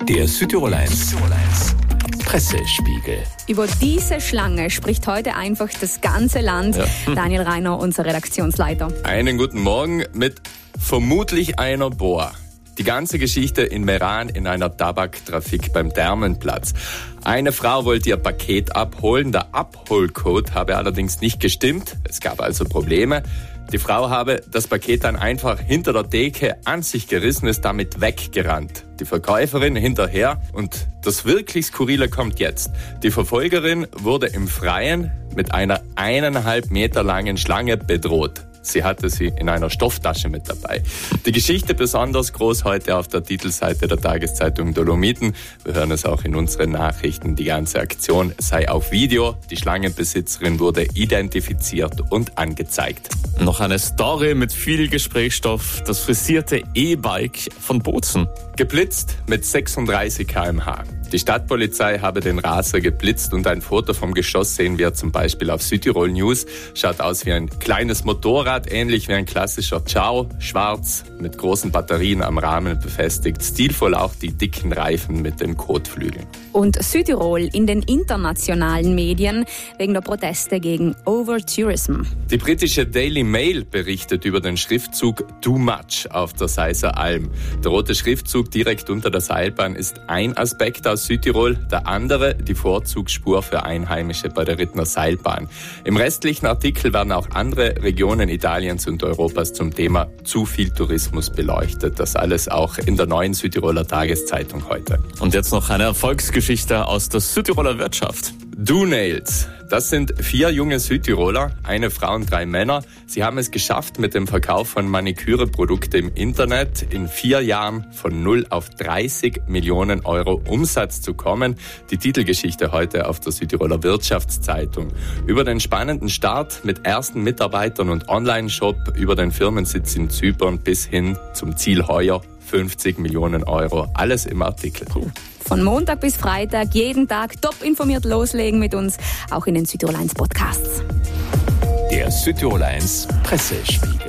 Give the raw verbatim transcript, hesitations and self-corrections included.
Der Südtirol eins Pressespiegel. Über diese Schlange spricht heute einfach das ganze Land. Ja. Daniel Reiner, unser Redaktionsleiter. Einen guten Morgen mit vermutlich einer Boa. Die ganze Geschichte in Meran in einer Tabaktrafik beim Thermenplatz. Eine Frau wollte ihr Paket abholen. Der Abholcode habe allerdings nicht gestimmt. Es gab also Probleme. Die Frau habe das Paket dann einfach hinter der Theke an sich gerissen, ist damit weggerannt. Die Verkäuferin hinterher und das wirklich Skurrile kommt jetzt. Die Verfolgerin wurde im Freien mit einer eineinhalb Meter langen Schlange bedroht. Sie hatte sie in einer Stofftasche mit dabei. Die Geschichte besonders groß heute auf der Titelseite der Tageszeitung Dolomiten. Wir hören es auch in unseren Nachrichten. Die ganze Aktion sei auf Video. Die Schlangenbesitzerin wurde identifiziert und angezeigt. Noch eine Story mit viel Gesprächsstoff. Das frisierte E-Bike von Bozen. Geblitzt mit sechsunddreißig Kilometer pro Stunde. Die Stadtpolizei habe den Raser geblitzt und ein Foto vom Geschoss sehen wir zum Beispiel auf Südtirol News. Schaut aus wie ein kleines Motorrad, ähnlich wie ein klassischer Ciao, schwarz, mit großen Batterien am Rahmen befestigt. Stilvoll auch die dicken Reifen mit den Kotflügeln. Und Südtirol in den internationalen Medien wegen der Proteste gegen Overtourism. Die britische Daily Mail berichtet über den Schriftzug Too Much auf der Seisser Alm. Der rote Schriftzug direkt unter der Seilbahn ist ein Aspekt aus Südtirol, der andere die Vorzugsspur für Einheimische bei der Rittner Seilbahn. Im restlichen Artikel werden auch andere Regionen Italiens und Europas zum Thema zu viel Tourismus beleuchtet. Das alles auch in der neuen Südtiroler Tageszeitung heute. Und jetzt noch eine Erfolgsgeschichte aus der Südtiroler Wirtschaft. Do-Nails. Das sind vier junge Südtiroler, eine Frau und drei Männer. Sie haben es geschafft, mit dem Verkauf von Maniküreprodukten im Internet in vier Jahren von null auf dreißig Millionen Euro Umsatz zu kommen. Die Titelgeschichte heute auf der Südtiroler Wirtschaftszeitung. Über den spannenden Start mit ersten Mitarbeitern und Online-Shop, über den Firmensitz in Zypern bis hin zum Ziel heuer fünfzig Millionen Euro. Alles im Artikel. Von Montag bis Freitag, jeden Tag top informiert loslegen mit uns, auch in den Südtirol eins Podcasts. Der Südtirol eins Pressespiegel.